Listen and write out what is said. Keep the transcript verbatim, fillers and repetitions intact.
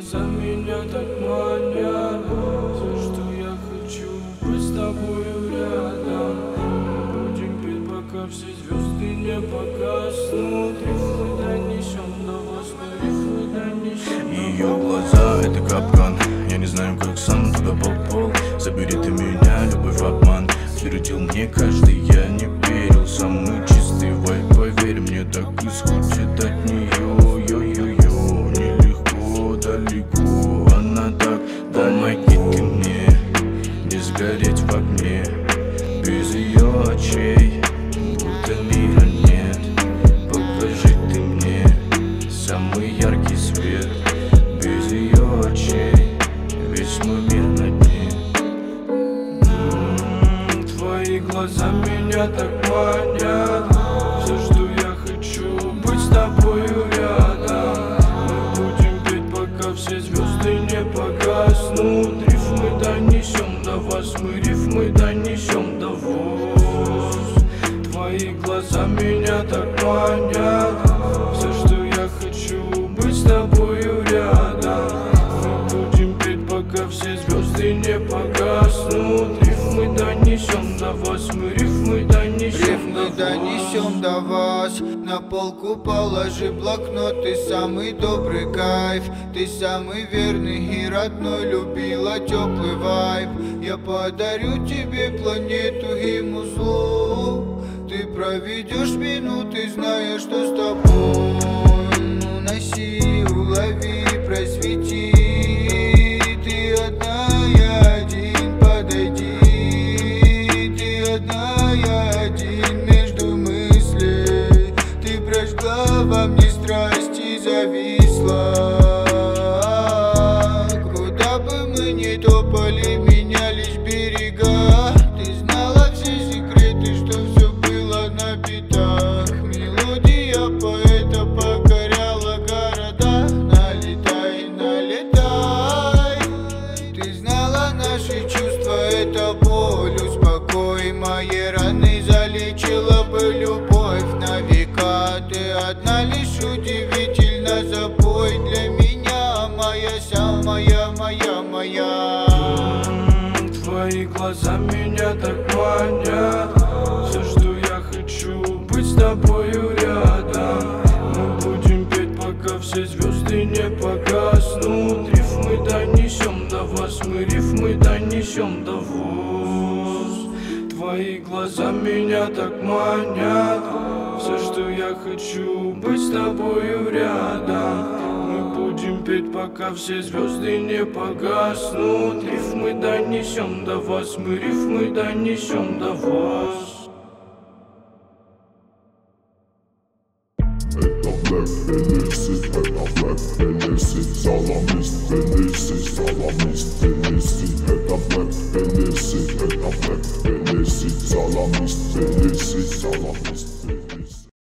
глаза меня так манят. Все, что я хочу, быть с тобою рядом. Мы будем петь, пока все звезды не погаснут. Рифмы донесем до вас, мы рифмы донесем. Ее глаза — это капкан. Я не знаю, как сам туда попал. Забери ты меня, любовь в обман. Твердил мне каждый, я не верил. Самый чистый вайб, поверь мне, так исходит от нее. Йо-йо-йо, нелегко, далеко. Она так, помоги ты мне не сгореть в огне. Без ее очей будто мира нет. Покажи ты мне самый яркий свет. Без ее очей весь мой мир на дне. М-м, твои глаза меня так манят. Все, что я хочу, быть с тобою рядом. Мы будем петь, пока все звезды не погаснут. Рифмы донесем до вас, мы рифмы донесем до вас. Твои глаза меня так манят. Все, что я хочу, быть с тобою рядом. Мы будем петь, пока все звезды не погаснут. Рифмы донесем до вас, мы рифмы донесем. Рифмы донесем до вас. На полку положи блокнот. Ты самый добрый кайф. Ты самый верный и родной. Любила теплый вайб. Я подарю тебе планету и музло. Ты проведешь минуты, зная, что с тобой. Уноси, улови, просвети. Ты одна, я один, подойди. Ты одна, я один между мыслей. Ты прожгла во мне страсть и зависла. Куда бы мы ни топали, менялись берега. Ты знала все секреты, что все было на битах. Мелодия поэта покоряла города. Налетай, налетай. Ты знала наши чувства, это боль. Успокой мои раны, залечила бы любовь на века. Ты одна лишь удивительно, забой для меня. Моя самая, моя, моя. М-м, твои глаза меня так манят. Все, что я хочу, быть с тобою рядом. Мы будем петь, пока все звезды не погаснут. Рифмы донесем до вас, мы рифмы донесем до вас. Твои глаза меня так манят. Все, что я хочу, быть с тобою рядом. Мы будем петь, пока все звезды не погаснут. Рифмы донесем до вас, мы рифмы донесем до вас.